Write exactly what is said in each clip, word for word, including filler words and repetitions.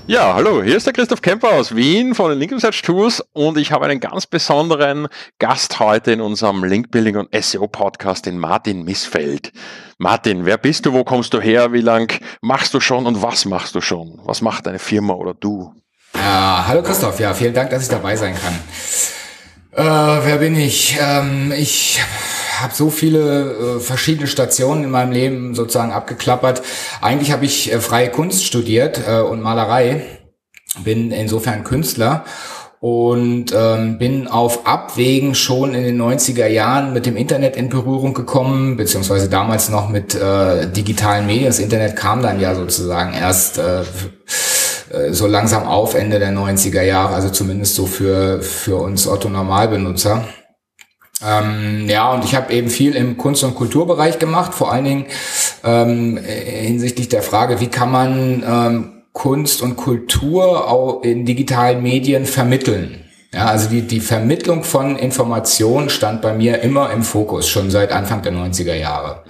Ja, hallo, hier ist der Christoph Kemper aus Wien von den Link Research Tools und ich habe einen ganz besonderen Gast heute in unserem Link Building und S E O Podcast, den Martin Missfeld. Martin, wer bist du, wo kommst du her, wie lang machst du schon und was machst du schon? Was macht deine Firma oder du? Ja, hallo Christoph, ja, vielen Dank, dass ich dabei sein kann. Äh, wer bin ich? Ähm, ich habe so viele äh, verschiedene Stationen in meinem Leben sozusagen abgeklappert. Eigentlich habe ich äh, freie Kunst studiert äh, und Malerei, bin insofern Künstler und ähm, bin auf Abwägen schon in den neunziger Jahren mit dem Internet in Berührung gekommen, beziehungsweise damals noch mit äh, digitalen Medien. Das Internet kam dann ja sozusagen erst äh, so langsam auf, Ende der neunziger Jahre, also zumindest so für für uns Otto-Normalbenutzer. Ähm, ja, und ich habe eben viel im Kunst- und Kulturbereich gemacht, vor allen Dingen ähm, hinsichtlich der Frage, wie kann man ähm, Kunst und Kultur auch in digitalen Medien vermitteln. Ja, also die die Vermittlung von Informationen stand bei mir immer im Fokus, schon seit Anfang der neunziger Jahre.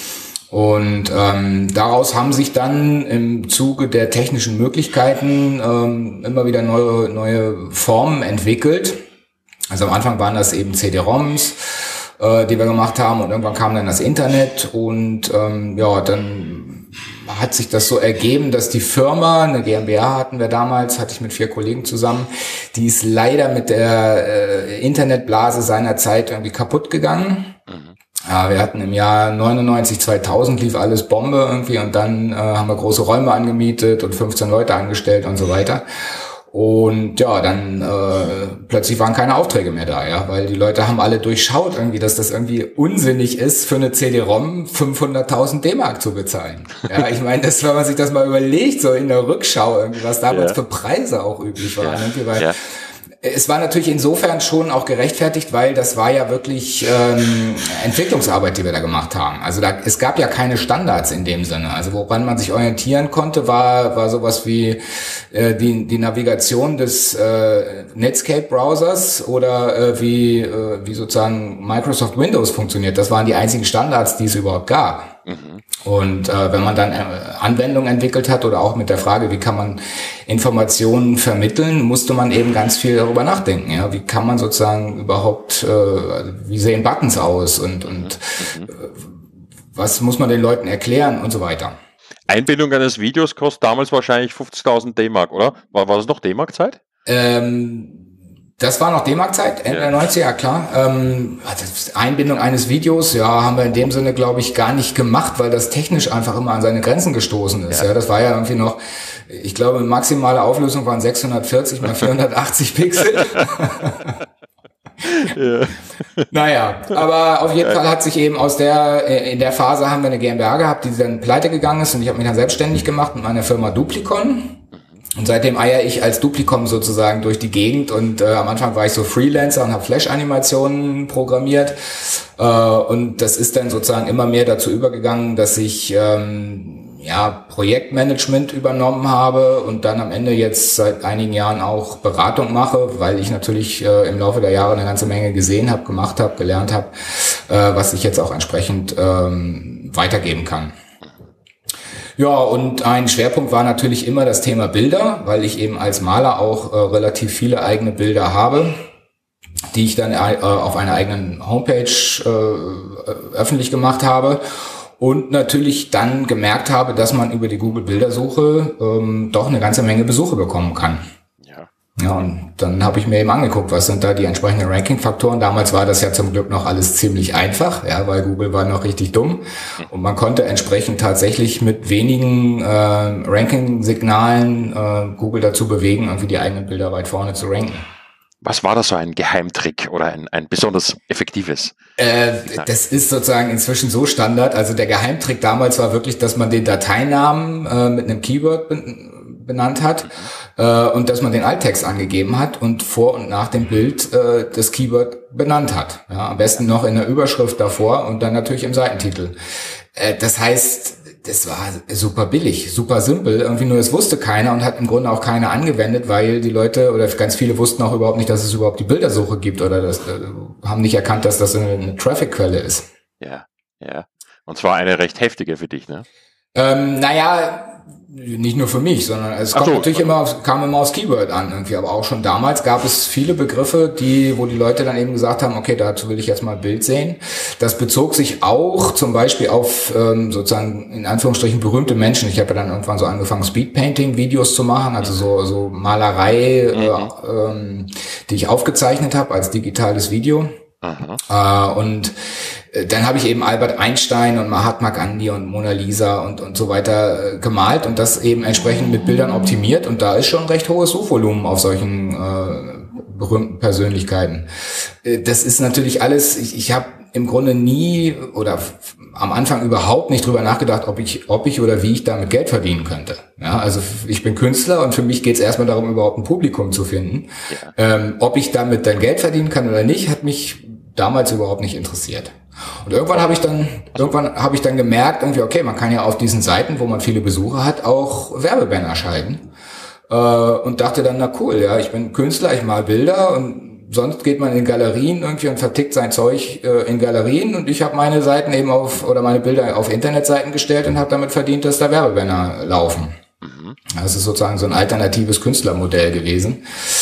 Und ähm, daraus haben sich dann im Zuge der technischen Möglichkeiten ähm, immer wieder neue neue Formen entwickelt. Also am Anfang waren das eben C D-ROMs, äh, die wir gemacht haben, und irgendwann kam dann das Internet und ähm, ja, dann hat sich das so ergeben, dass die Firma, eine GmbH hatten wir damals, hatte ich mit vier Kollegen zusammen, die ist leider mit der äh, Internetblase seiner Zeit irgendwie kaputt gegangen. Mhm. Ja, wir hatten im Jahr neunundneunzig, zweitausend lief alles Bombe irgendwie und dann äh, haben wir große Räume angemietet und fünfzehn Leute angestellt und so weiter. Und ja, dann äh, plötzlich waren keine Aufträge mehr da, ja, weil die Leute haben alle durchschaut irgendwie, dass das irgendwie unsinnig ist, für eine C D-ROM fünfhunderttausend D-Mark zu bezahlen. Ja, ich meine, das, wenn man sich das mal überlegt, so in der Rückschau irgendwie, was damals ja. für Preise auch üblich waren, ja. irgendwie, weil ja. Es war natürlich insofern schon auch gerechtfertigt, weil das war ja wirklich ähm, Entwicklungsarbeit, die wir da gemacht haben. Also da, es gab ja keine Standards in dem Sinne. Also woran man sich orientieren konnte, war war sowas wie äh, die die Navigation des äh, Netscape-Browsers oder äh, wie äh, wie sozusagen Microsoft Windows funktioniert. Das waren die einzigen Standards, die es überhaupt gab. Mhm. Und äh, wenn man dann äh, Anwendungen entwickelt hat oder auch mit der Frage, wie kann man Informationen vermitteln, musste man eben ganz viel darüber nachdenken. Ja, wie kann man sozusagen überhaupt, äh, wie sehen Buttons aus und und mhm. äh, was muss man den Leuten erklären und so weiter. Einbindung eines Videos kostet damals wahrscheinlich fünfzigtausend D-Mark, oder? War, war das noch D-Mark-Zeit? Ähm, Das war noch D-Mark-Zeit, Ende ja. der neunziger, klar. Ähm, Einbindung eines Videos, ja, haben wir in dem Sinne, glaube ich, gar nicht gemacht, weil das technisch einfach immer an seine Grenzen gestoßen ist. Ja, ja das war ja irgendwie noch, ich glaube, maximale Auflösung waren sechshundertvierzig mal vierhundertachtzig Pixel. Ja. Naja, aber auf jeden Fall hat sich eben aus der, in der Phase haben wir eine GmbH gehabt, die dann pleite gegangen ist, und ich habe mich dann selbstständig gemacht mit meiner Firma Duplicon. Und seitdem eier ich als Duplicon sozusagen durch die Gegend, und äh, am Anfang war ich so Freelancer und habe Flash-Animationen programmiert, äh, und das ist dann sozusagen immer mehr dazu übergegangen, dass ich ähm, ja Projektmanagement übernommen habe und dann am Ende jetzt seit einigen Jahren auch Beratung mache, weil ich natürlich äh, im Laufe der Jahre eine ganze Menge gesehen habe, gemacht habe, gelernt habe, äh, was ich jetzt auch entsprechend ähm, weitergeben kann. Ja, und ein Schwerpunkt war natürlich immer das Thema Bilder, weil ich eben als Maler auch äh, relativ viele eigene Bilder habe, die ich dann äh, auf einer eigenen Homepage äh, öffentlich gemacht habe und natürlich dann gemerkt habe, dass man über die Google-Bildersuche ähm, doch eine ganze Menge Besuche bekommen kann. Ja, und dann habe ich mir eben angeguckt, was sind da die entsprechenden Ranking-Faktoren. Damals war das ja zum Glück noch alles ziemlich einfach, ja, weil Google war noch richtig dumm. Und man konnte entsprechend tatsächlich mit wenigen äh, Ranking-Signalen äh, Google dazu bewegen, irgendwie die eigenen Bilder weit vorne zu ranken. Was war das so ein Geheimtrick oder ein, ein besonders effektives? Äh, das ist sozusagen inzwischen so Standard. Also der Geheimtrick damals war wirklich, dass man den Dateinamen äh, mit einem Keyword ben- benannt hat äh, und dass man den Alttext angegeben hat und vor und nach dem Bild äh, das Keyword benannt hat. Ja, am besten noch in der Überschrift davor und dann natürlich im Seitentitel. Äh, das heißt, das war super billig, super simpel. Irgendwie nur, es wusste keiner und hat im Grunde auch keiner angewendet, weil die Leute oder ganz viele wussten auch überhaupt nicht, dass es überhaupt die Bildersuche gibt oder das, äh, haben nicht erkannt, dass das eine, eine Traffic-Quelle ist. Ja, ja. Und zwar eine recht heftige für dich, ne? Ähm, naja, Nicht nur für mich, sondern es kommt so. natürlich immer, aufs, kam immer aufs Keyword an irgendwie, aber auch schon damals gab es viele Begriffe, die, wo die Leute dann eben gesagt haben, okay, dazu will ich jetzt mal ein Bild sehen. Das bezog sich auch zum Beispiel auf ähm, sozusagen in Anführungsstrichen berühmte Menschen. Ich habe ja dann irgendwann so angefangen, Speedpainting-Videos zu machen, also so so Malerei, mhm. äh, ähm, die ich aufgezeichnet habe als digitales Video. Äh, und dann habe ich eben Albert Einstein und Mahatma Gandhi und Mona Lisa und und so weiter äh, gemalt und das eben entsprechend mit Bildern optimiert und da ist schon recht hohes Suchvolumen auf solchen äh, berühmten Persönlichkeiten. Äh, das ist natürlich alles, ich, ich habe im Grunde nie oder f- am Anfang überhaupt nicht drüber nachgedacht, ob ich ob ich oder wie ich damit Geld verdienen könnte. Ja, also ich bin Künstler und für mich geht es erstmal darum, überhaupt ein Publikum zu finden. Ja. Ähm, ob ich damit dann Geld verdienen kann oder nicht, hat mich damals überhaupt nicht interessiert. Und irgendwann habe ich dann, irgendwann habe ich dann gemerkt, irgendwie, okay, man kann ja auf diesen Seiten, wo man viele Besucher hat, auch Werbebanner schalten. Äh, und dachte dann, na cool, ja, ich bin Künstler, ich mal Bilder und sonst geht man in Galerien irgendwie und vertickt sein Zeug äh, in Galerien und ich habe meine Seiten eben auf, oder meine Bilder auf Internetseiten gestellt und habe damit verdient, dass da Werbebanner laufen. Mhm. Das ist sozusagen so ein alternatives Künstlermodell gewesen.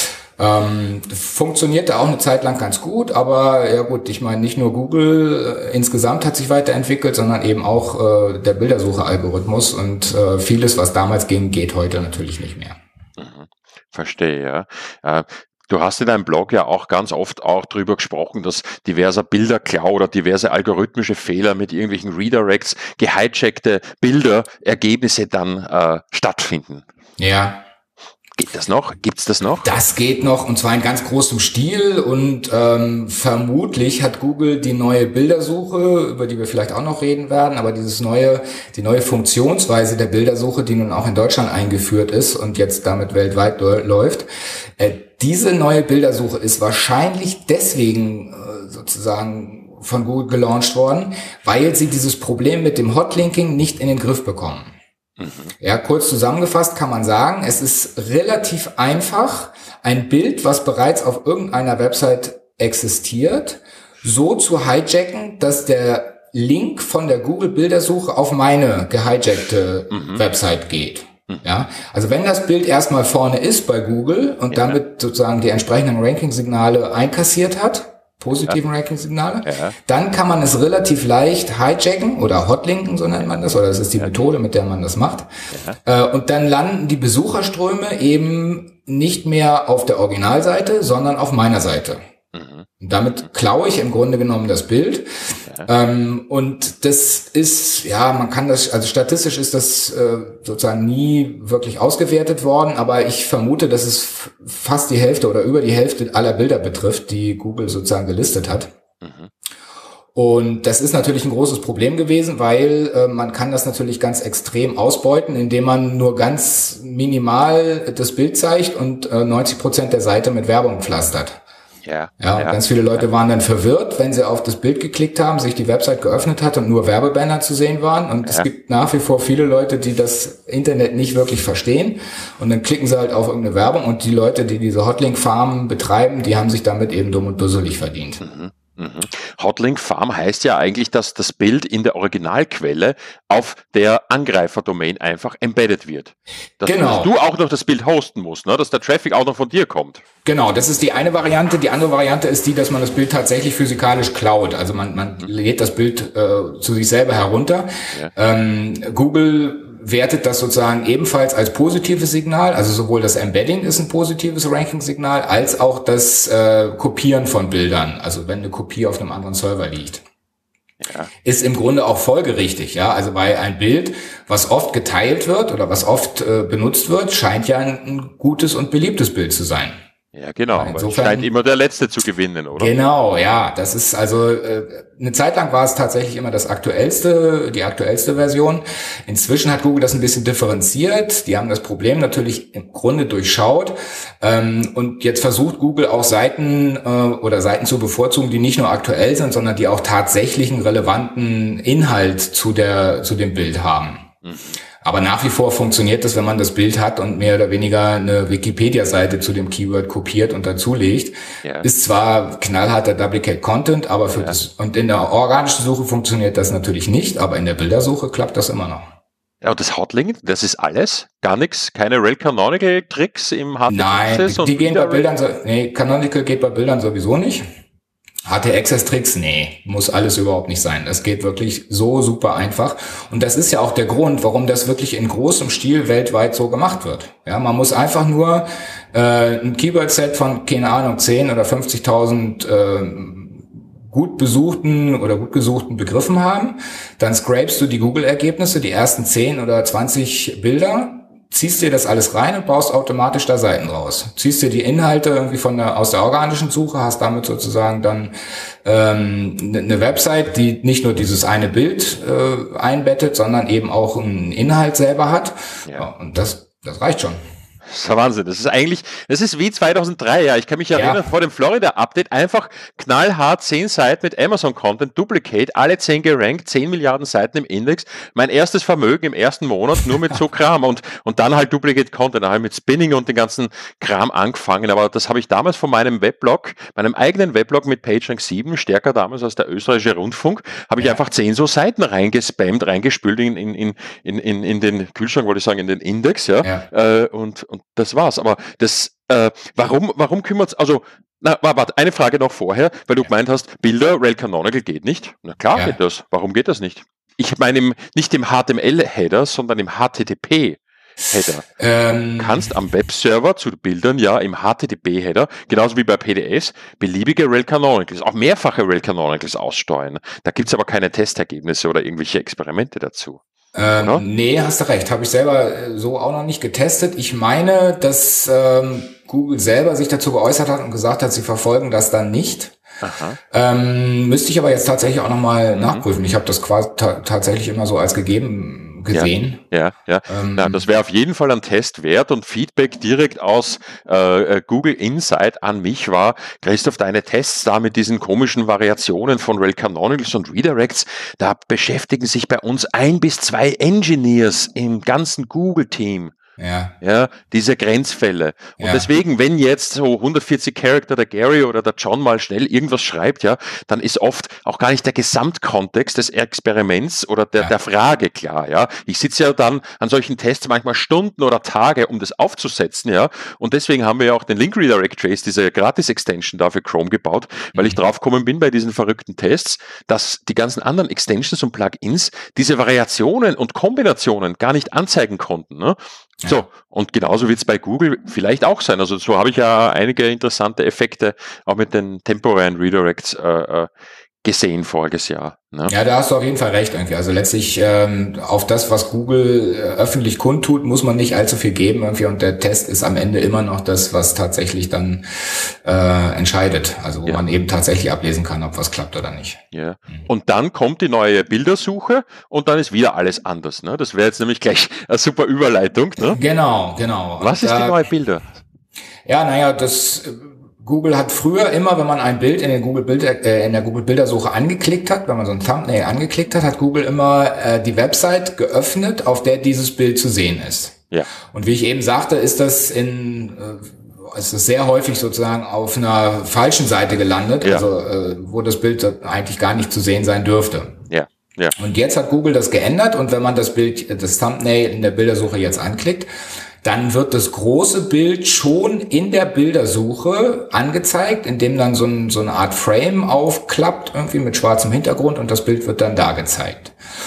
Ähm, funktionierte auch eine Zeit lang ganz gut, aber ja gut, ich meine, nicht nur Google äh, insgesamt hat sich weiterentwickelt, sondern eben auch äh, der Bildersuche-Algorithmus und äh, vieles, was damals ging, geht heute natürlich nicht mehr. Mhm. Verstehe, ja. Äh, Du hast in deinem Blog ja auch ganz oft auch drüber gesprochen, dass diverser Bilderklau oder diverse algorithmische Fehler mit irgendwelchen Redirects, gehijackte Bilder, Ergebnisse dann äh, stattfinden. Ja. Geht das noch? Gibt's das noch? Das geht noch und zwar in ganz großem Stil und ähm, vermutlich hat Google die neue Bildersuche, über die wir vielleicht auch noch reden werden, aber dieses neue, die neue Funktionsweise der Bildersuche, die nun auch in Deutschland eingeführt ist und jetzt damit weltweit läuft, äh, diese neue Bildersuche ist wahrscheinlich deswegen äh, sozusagen von Google gelauncht worden, weil sie dieses Problem mit dem Hotlinking nicht in den Griff bekommen. Mhm. Ja, kurz zusammengefasst kann man sagen, es ist relativ einfach, ein Bild, was bereits auf irgendeiner Website existiert, so zu hijacken, dass der Link von der Google-Bildersuche auf meine gehijackte mhm. Website geht. Mhm. Ja, also wenn das Bild erstmal vorne ist bei Google und ja. damit sozusagen die entsprechenden Ranking-Signale einkassiert hat, positiven ja. Ranking-Signale, ja. dann kann man es relativ leicht hijacken oder hotlinken, so nennt man das, oder das ist die ja. Methode, mit der man das macht. Ja. Und dann landen die Besucherströme eben nicht mehr auf der Originalseite, sondern auf meiner Seite. Mhm. Und damit klaue ich im Grunde genommen das Bild. Ja. Ähm, und das ist, ja, man kann das, also statistisch ist das äh, sozusagen nie wirklich ausgewertet worden, aber ich vermute, dass es f- fast die Hälfte oder über die Hälfte aller Bilder betrifft, die Google sozusagen gelistet hat. Mhm. Und das ist natürlich ein großes Problem gewesen, weil äh, man kann das natürlich ganz extrem ausbeuten, indem man nur ganz minimal das Bild zeigt und äh, neunzig Prozent der Seite mit Werbung pflastert. Ja, ja, ja, ganz viele Leute ja. waren dann verwirrt, wenn sie auf das Bild geklickt haben, sich die Website geöffnet hat und nur Werbebanner zu sehen waren. Und ja. es gibt nach wie vor viele Leute, die das Internet nicht wirklich verstehen. Und dann klicken sie halt auf irgendeine Werbung und die Leute, die diese Hotlink-Farmen betreiben, die haben sich damit eben dumm und dusselig verdient. Mhm. Mhm. Hotlink Farm heißt ja eigentlich, dass das Bild in der Originalquelle auf der Angreiferdomain einfach embedded wird. Dass, genau. dass du auch noch das Bild hosten musst, ne? Dass der Traffic auch noch von dir kommt. Genau, das ist die eine Variante. Die andere Variante ist die, dass man das Bild tatsächlich physikalisch klaut. Also man, man mhm. lädt das Bild äh, zu sich selber herunter. Ja. Ähm, Google wertet das sozusagen ebenfalls als positives Signal, also sowohl das Embedding ist ein positives Ranking-Signal, als auch das äh, Kopieren von Bildern, also wenn eine Kopie auf einem anderen Server liegt. Ja. Ist im Grunde auch folgerichtig, ja, also weil ein Bild, was oft geteilt wird oder was oft äh, benutzt wird, scheint ja ein, ein gutes und beliebtes Bild zu sein. Ja, genau. Insofern scheint immer der Letzte zu gewinnen, oder? Genau, ja. Das ist also äh, eine Zeit lang war es tatsächlich immer das aktuellste, die aktuellste Version. Inzwischen hat Google das ein bisschen differenziert. Die haben das Problem natürlich im Grunde durchschaut. Ähm, und jetzt versucht Google auch Seiten äh, oder Seiten zu bevorzugen, die nicht nur aktuell sind, sondern die auch tatsächlich einen relevanten Inhalt zu der zu dem Bild haben. Mhm. Aber nach wie vor funktioniert das, wenn man das Bild hat und mehr oder weniger eine Wikipedia-Seite zu dem Keyword kopiert und dazulegt. Ja. Ist zwar knallharter Duplicate Content, aber für ja. das, und in der organischen Suche funktioniert das natürlich nicht, aber in der Bildersuche klappt das immer noch. Ja, und das Hotlink, das ist alles? Gar nichts? Keine Rel Canonical Tricks im H T Access? Nein, die gehen bei Bildern so, nee, Canonical geht bei Bildern sowieso nicht. H T Access Tricks, nee, muss alles überhaupt nicht sein. Das geht wirklich so super einfach. Und das ist ja auch der Grund, warum das wirklich in großem Stil weltweit so gemacht wird. Ja, man muss einfach nur äh, ein Keyword-Set von, keine Ahnung, zehn oder fünfzigtausend äh, gut besuchten oder gut gesuchten Begriffen haben. Dann scrapest du die Google-Ergebnisse, die ersten zehn oder zwanzig Bilder, ziehst dir das alles rein und baust automatisch da Seiten raus. Ziehst dir die Inhalte irgendwie von der, aus der organischen Suche, hast damit sozusagen dann ähm, eine Website, die nicht nur dieses eine Bild äh, einbettet, sondern eben auch einen Inhalt selber hat. Ja. Ja, und das, das reicht schon. Das ist der Wahnsinn. Das ist eigentlich, das ist wie zweitausenddrei, ja. Ich kann mich erinnern, ja. vor dem Florida-Update einfach knallhart zehn Seiten mit Amazon-Content, Duplicate, alle zehn gerankt, zehn Milliarden Seiten im Index. Mein erstes Vermögen im ersten Monat nur mit so Kram und, und dann halt Duplicate-Content. Da habe ich mit Spinning und den ganzen Kram angefangen. Aber das habe ich damals von meinem Weblog, meinem eigenen Weblog mit PageRank sieben, stärker damals als der österreichische Rundfunk, habe ich ja. einfach zehn so Seiten reingespammt, reingespült in, in, in, in, in den Kühlschrank, wollte ich sagen, in den Index, ja. ja. Äh, und, und das war's. Aber das, äh, warum, warum kümmert's, also, na, warte, eine Frage noch vorher, weil du gemeint hast, Bilder, Rel Canonical geht nicht. Na klar ja. geht das. Warum geht das nicht? Ich meine im, nicht im H T M L-Header, sondern im H T T P-Header. Ähm. Du kannst am Webserver zu Bildern ja im H T T P-Header, genauso wie bei P D Fs, beliebige Rel Canonicals, auch mehrfache Rel Canonicals aussteuern. Da gibt's aber keine Testergebnisse oder irgendwelche Experimente dazu. Ähm, nee, hast du recht. Habe ich selber so auch noch nicht getestet. Ich meine, dass ähm, Google selber sich dazu geäußert hat und gesagt hat, sie verfolgen das dann nicht. Aha. Ähm, müsste ich aber jetzt tatsächlich auch nochmal mhm. nachprüfen. Ich habe das quasi ta- tatsächlich immer so als gegeben gesehen. Ja, ja. ja. Ähm, Na, das wäre auf jeden Fall ein Test wert und Feedback direkt aus äh, Google Insight an mich war, Christoph, deine Tests da mit diesen komischen Variationen von Rel Canonicals und Redirects, da beschäftigen sich bei uns ein bis zwei Engineers im ganzen Google-Team. Ja. ja, diese Grenzfälle. Und ja. deswegen, wenn jetzt so hundertvierzig Charakter der Gary oder der John mal schnell irgendwas schreibt, ja, dann ist oft auch gar nicht der Gesamtkontext des Experiments oder der, ja. der Frage klar, ja. Ich sitze ja dann an solchen Tests manchmal Stunden oder Tage, um das aufzusetzen, ja. Und deswegen haben wir ja auch den Link Redirect Trace, diese Gratis-Extension da für Chrome gebaut, weil mhm. ich draufgekommen bin bei diesen verrückten Tests, dass die ganzen anderen Extensions und Plugins diese Variationen und Kombinationen gar nicht anzeigen konnten, ne? So, ja. und genauso wird es bei Google vielleicht auch sein. Also so habe ich ja einige interessante Effekte auch mit den temporären Redirects äh, äh, gesehen voriges Jahr. Ne? Ja, da hast du auf jeden Fall recht irgendwie. Also letztlich ähm, auf das, was Google äh, öffentlich kundtut, muss man nicht allzu viel geben irgendwie und der Test ist am Ende immer noch das, was tatsächlich dann äh, entscheidet. Also wo ja. man eben tatsächlich ablesen kann, ob was klappt oder nicht. Ja. Mhm. Und dann kommt die neue Bildersuche und dann ist wieder alles anders. Ne? Das wäre jetzt nämlich gleich eine super Überleitung. Ne? Genau, genau. Was und, ist die äh, neue Bilder? Ja, naja, das Google hat früher immer, wenn man ein Bild in, den Google Bild, äh, in der Google Bildersuche angeklickt hat, wenn man so ein Thumbnail angeklickt hat, hat Google immer äh, die Website geöffnet, auf der dieses Bild zu sehen ist. Ja. Und wie ich eben sagte, ist das in äh, ist das sehr häufig sozusagen auf einer falschen Seite gelandet, ja. also äh, wo das Bild eigentlich gar nicht zu sehen sein dürfte. Ja. Ja. Und jetzt hat Google das geändert und wenn man das Bild, das Thumbnail in der Bildersuche jetzt anklickt, dann wird das große Bild schon in der Bildersuche angezeigt, indem dann so, ein, so eine Art Frame aufklappt, irgendwie mit schwarzem Hintergrund und das Bild wird dann da gezeigt.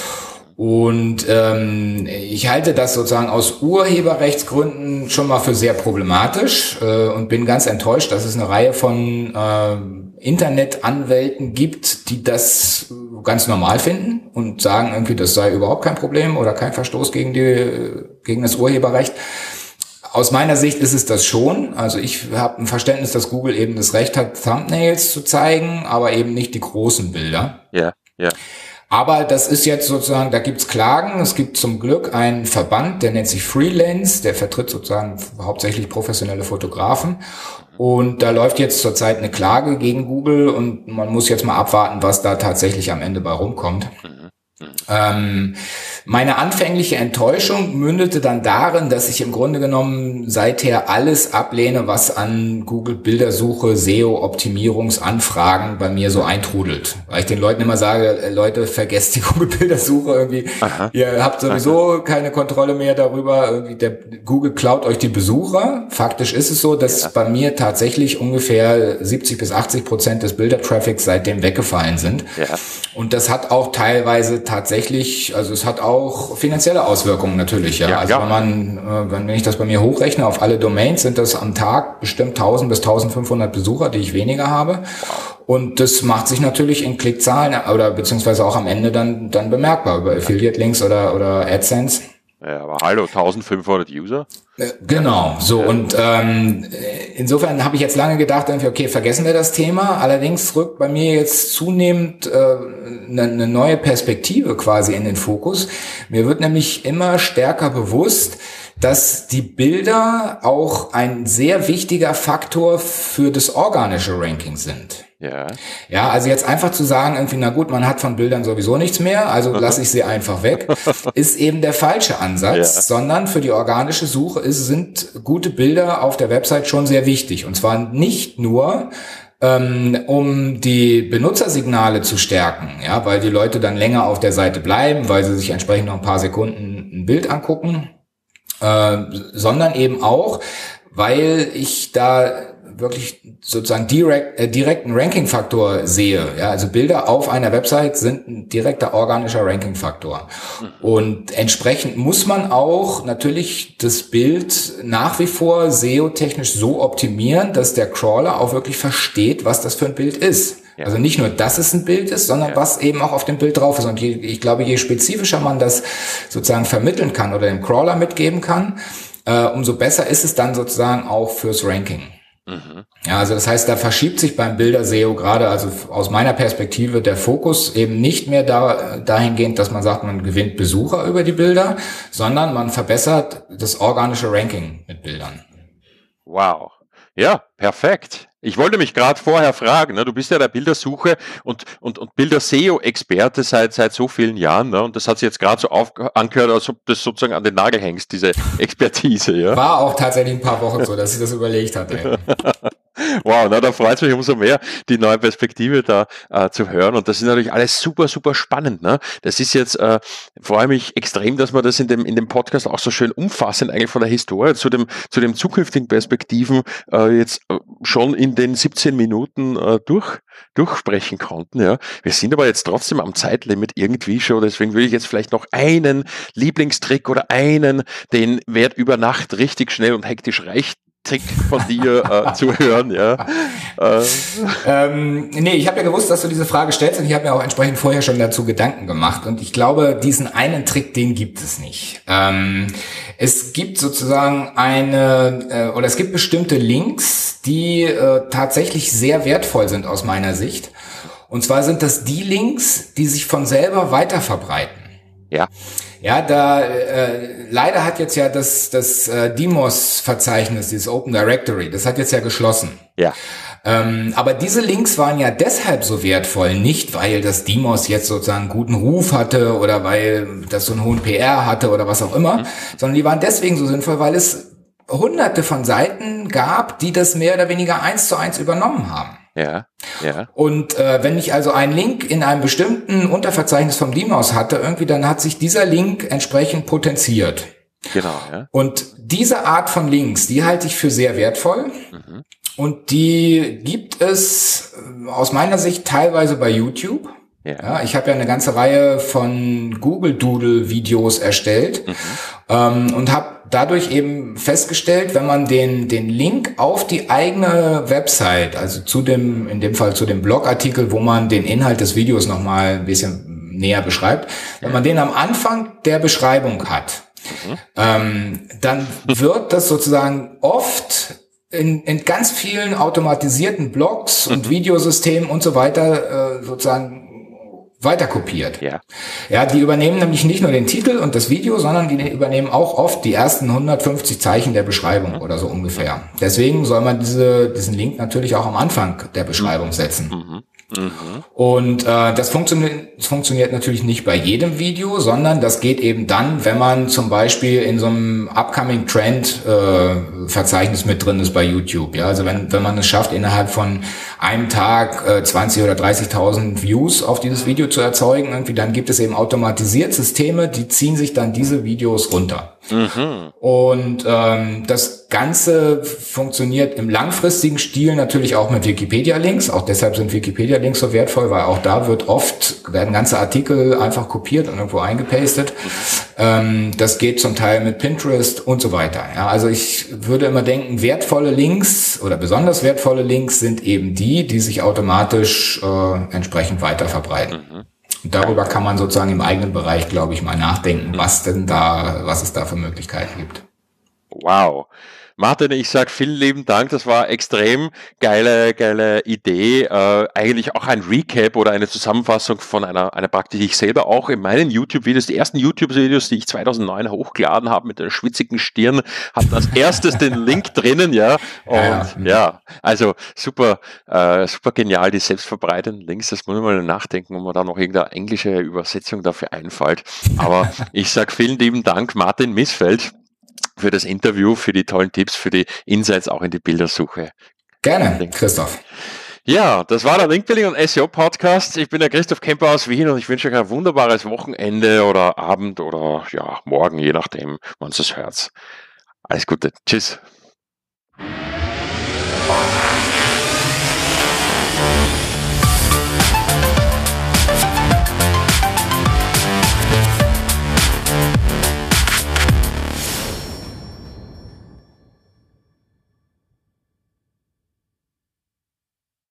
Und ähm, ich halte das sozusagen aus Urheberrechtsgründen schon mal für sehr problematisch äh, und bin ganz enttäuscht, dass es eine Reihe von äh, Internetanwälten gibt, die das ganz normal finden und sagen irgendwie, das sei überhaupt kein Problem oder kein Verstoß gegen die gegen das Urheberrecht. Aus meiner Sicht ist es das schon. Also ich habe ein Verständnis, dass Google eben das Recht hat, Thumbnails zu zeigen, aber eben nicht die großen Bilder. Ja, ja. Aber das ist jetzt sozusagen, da gibt's Klagen. Es gibt zum Glück einen Verband, der nennt sich Freelance, der vertritt sozusagen hauptsächlich professionelle Fotografen. Und da läuft jetzt zurzeit eine Klage gegen Google und man muss jetzt mal abwarten, was da tatsächlich am Ende bei rumkommt. Mhm. Mhm. Ähm, Meine anfängliche Enttäuschung mündete dann darin, dass ich im Grunde genommen seither alles ablehne, was an Google-Bildersuche, S E O-Optimierungsanfragen bei mir so eintrudelt. Weil ich den Leuten immer sage, Leute, vergesst die Google-Bildersuche irgendwie. Aha. Ihr habt sowieso Aha. keine Kontrolle mehr darüber. Irgendwie der Google klaut euch die Besucher. Faktisch ist es so, dass ja. bei mir tatsächlich ungefähr siebzig bis achtzig Prozent des Bildertraffics seitdem weggefallen sind. Ja. Und das hat auch teilweise tatsächlich, also es hat auch finanzielle Auswirkungen natürlich. Ja, ja also ja. wenn man, wenn ich das bei mir hochrechne auf alle Domains, sind das am Tag bestimmt tausend bis eintausendfünfhundert Besucher, die ich weniger habe. Und das macht sich natürlich in Klickzahlen oder beziehungsweise auch am Ende dann dann bemerkbar über Affiliate-Links oder oder AdSense. Ja, aber hallo, eintausendfünfhundert User? Genau, so und ähm, insofern habe ich jetzt lange gedacht, okay, vergessen wir das Thema. Allerdings rückt bei mir jetzt zunehmend äh, eine, eine neue Perspektive quasi in den Fokus. Mir wird nämlich immer stärker bewusst, dass die Bilder auch ein sehr wichtiger Faktor für das organische Ranking sind. Ja. Ja, also jetzt einfach zu sagen, irgendwie, na gut, man hat von Bildern sowieso nichts mehr, also lasse ich sie einfach weg, ist eben der falsche Ansatz, ja. sondern für die organische Suche ist, sind gute Bilder auf der Website schon sehr wichtig. Und zwar nicht nur, ähm, um die Benutzersignale zu stärken, ja, weil die Leute dann länger auf der Seite bleiben, weil sie sich entsprechend noch ein paar Sekunden ein Bild angucken, äh, sondern eben auch, weil ich da wirklich sozusagen direkt, äh, direkten Ranking-Faktor sehe. Ja, also Bilder auf einer Website sind ein direkter organischer Ranking-Faktor. Und entsprechend muss man auch natürlich das Bild nach wie vor S E O-technisch so optimieren, dass der Crawler auch wirklich versteht, was das für ein Bild ist. Ja. Also nicht nur, dass es ein Bild ist, sondern ja. was eben auch auf dem Bild drauf ist. Und je, ich glaube, je spezifischer man das sozusagen vermitteln kann oder dem Crawler mitgeben kann, äh, umso besser ist es dann sozusagen auch fürs Ranking. Mhm. Ja, also das heißt, da verschiebt sich beim Bilder-S E O gerade, also aus meiner Perspektive, der Fokus eben nicht mehr da, dahingehend, dass man sagt, man gewinnt Besucher über die Bilder, sondern man verbessert das organische Ranking mit Bildern. Wow. Ja, perfekt. Ich wollte mich gerade vorher fragen, ne, du bist ja der Bildersuche und, und, und Bilder-S E O-Experte seit, seit so vielen Jahren, ne, und das hat sich jetzt gerade so auf, angehört, als ob du das sozusagen an den Nagel hängst, diese Expertise. Ja? War auch tatsächlich ein paar Wochen so, dass ich das überlegt hatte. Wow, na, da freut es mich umso mehr, die neue Perspektive da äh, zu hören. Und das ist natürlich alles super, super spannend. Ne? Das ist jetzt, äh, freue mich extrem, dass wir das in dem in dem Podcast auch so schön umfassend eigentlich von der Historie zu dem zu dem zukünftigen Perspektiven äh, jetzt äh, schon in den siebzehn Minuten äh, durch durchsprechen konnten. Ja, wir sind aber jetzt trotzdem am Zeitlimit irgendwie schon. Deswegen würde ich jetzt vielleicht noch einen Lieblingstrick oder einen, den Wert über Nacht richtig schnell und hektisch reicht. Trick von dir äh, zu hören, ja. Äh. Ähm, nee, ich habe ja gewusst, dass du diese Frage stellst und ich habe mir auch entsprechend vorher schon dazu Gedanken gemacht und ich glaube, diesen einen Trick, den gibt es nicht. Ähm, es gibt sozusagen eine, äh, oder es gibt bestimmte Links, die äh, tatsächlich sehr wertvoll sind aus meiner Sicht. Und zwar sind das die Links, die sich von selber weiter verbreiten. Ja. Ja, da äh, leider hat jetzt ja das das äh, D M O S-Verzeichnis, dieses Open Directory, das hat jetzt ja geschlossen. Ja. Ähm, aber diese Links waren ja deshalb so wertvoll, nicht weil das D M O S jetzt sozusagen einen guten Ruf hatte oder weil das so einen hohen P R hatte oder was auch immer, mhm. sondern die waren deswegen so sinnvoll, weil es hunderte von Seiten gab, die das mehr oder weniger eins zu eins übernommen haben. Ja, ja. Und äh, wenn ich also einen Link in einem bestimmten Unterverzeichnis vom D M O S hatte, irgendwie, dann hat sich dieser Link entsprechend potenziert. Genau, ja. Und diese Art von Links, die halte ich für sehr wertvoll. Mhm. Und die gibt es aus meiner Sicht teilweise bei YouTube. Ja. Ja, ich habe ja eine ganze Reihe von Google Doodle Videos erstellt mhm. ähm, und habe dadurch eben festgestellt, wenn man den den Link auf die eigene Website, also zu dem in dem Fall zu dem Blogartikel, wo man den Inhalt des Videos nochmal ein bisschen näher beschreibt, wenn man den am Anfang der Beschreibung hat, mhm. ähm, dann wird das sozusagen oft in, in ganz vielen automatisierten Blogs und Videosystemen und so weiter äh, sozusagen weiter kopiert. Ja. Ja, die übernehmen nämlich nicht nur den Titel und das Video, sondern die übernehmen auch oft die ersten hundertfünfzig Zeichen der Beschreibung mhm. oder so ungefähr. Deswegen soll man diese, diesen Link natürlich auch am Anfang der Beschreibung setzen. Mhm. Mhm. Und äh, das funktioniert, das funktioniert natürlich nicht bei jedem Video, sondern das geht eben dann, wenn man zum Beispiel in so einem Upcoming Trend äh, Verzeichnis mit drin ist bei YouTube. Ja, also wenn wenn man es schafft, innerhalb von einem Tag äh, zwanzig oder dreißigtausend Views auf dieses Video zu erzeugen, irgendwie, dann gibt es eben automatisiert Systeme, die ziehen sich dann diese Videos runter. Mhm. Und ähm, das Ganze funktioniert im langfristigen Stil natürlich auch mit Wikipedia-Links. Auch deshalb sind Wikipedia-Links so wertvoll, weil auch da wird oft, werden ganze Artikel einfach kopiert und irgendwo eingepastet. Ähm, das geht zum Teil mit Pinterest und so weiter. Ja, also ich würde immer denken, wertvolle Links oder besonders wertvolle Links sind eben die, die sich automatisch äh, entsprechend weiter verbreiten. Mhm. Und darüber kann man sozusagen im eigenen Bereich, glaube ich, mal nachdenken, was denn da, was es da für Möglichkeiten gibt. Wow. Martin, ich sag vielen lieben Dank, das war extrem geile, geile Idee, äh, eigentlich auch ein Recap oder eine Zusammenfassung von einer, einer Praktik, die ich selber auch in meinen YouTube-Videos, die ersten YouTube-Videos, die ich zweitausendneun hochgeladen habe mit einer schwitzigen Stirn, hatten als erstes den Link drinnen, ja, und ja, ja. ja also super, äh, super genial, die selbstverbreitenden Links, das muss man mal nachdenken, ob man da noch irgendeine englische Übersetzung dafür einfällt, aber ich sag vielen lieben Dank, Martin Missfeld, für das Interview, für die tollen Tipps, für die Insights auch in die Bildersuche. Gerne, Christoph. Ja, das war der Linkbuilding und S E O Podcast. Ich bin der Christoph Kemper aus Wien und ich wünsche euch ein wunderbares Wochenende oder Abend oder ja, morgen, je nachdem, wann es es hört. Alles Gute. Tschüss.